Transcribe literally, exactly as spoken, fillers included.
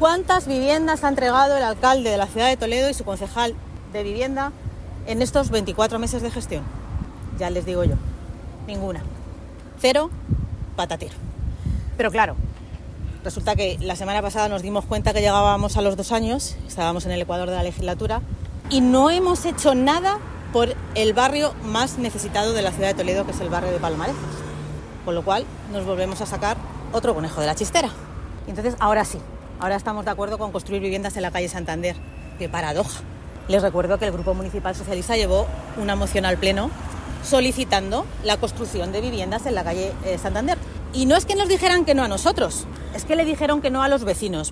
¿Cuántas viviendas ha entregado el alcalde de la ciudad de Toledo y su concejal de vivienda en estos veinticuatro meses de gestión? Ya les digo yo, ninguna. Cero, patatero. Pero claro, resulta que la semana pasada nos dimos cuenta que llegábamos a los dos años, estábamos en el ecuador de la legislatura, y no hemos hecho nada por el barrio más necesitado de la ciudad de Toledo, que es el barrio de Palomarejos. Con lo cual nos volvemos a sacar otro conejo de la chistera. Y entonces, ahora sí, ahora estamos de acuerdo con construir viviendas en la calle Santander. ¡Qué paradoja! Les recuerdo que el Grupo Municipal Socialista llevó una moción al Pleno solicitando la construcción de viviendas en la calle eh, Santander. Y no es que nos dijeran que no a nosotros, es que le dijeron que no a los vecinos.